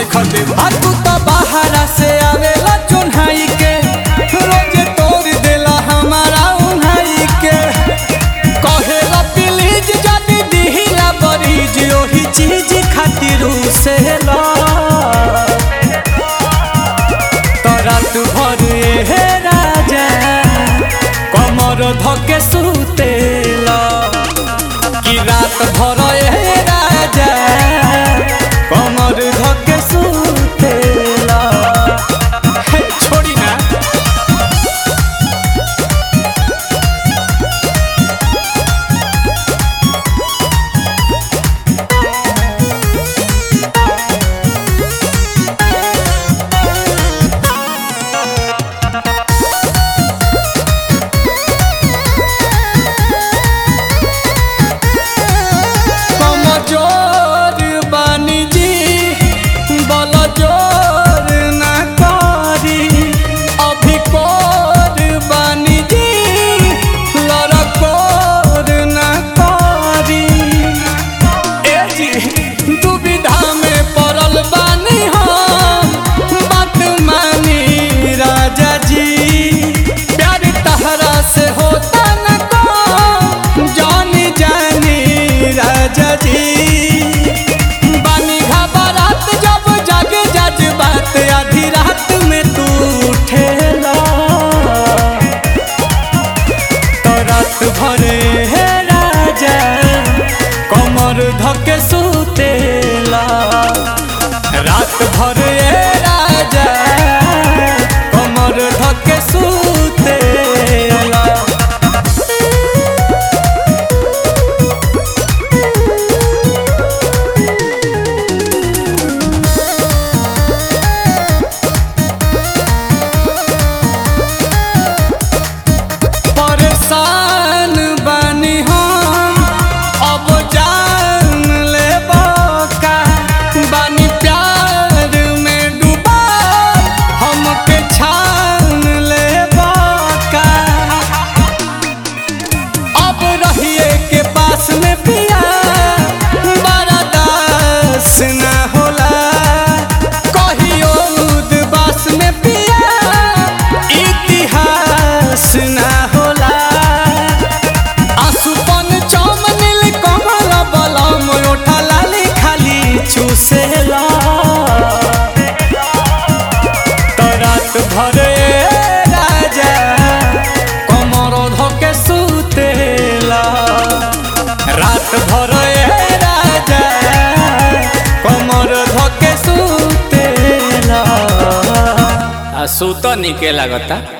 खदे तू तो बाहरा से आवेला चुन्हाई के रोज तोड़ देला हमारा उन्हाई के कहेला प्लीज जदी दिहिला बरीज ओही चीज खातिर से ला तो रात भर हे राजा कमर धके सुतेला कि रात भर हे राजा कमर धके सुतेला छोड़ी ना आधी रात में तू उठेला तो रात भरे हे राजा कमर धके सुतेला रात भरे राजा कमर धके सुतेला चूसेला तो रात भरे राजा कमर धके सुतेला रात भरे राजा कमर धके सुतेला आ सुत निके लागता।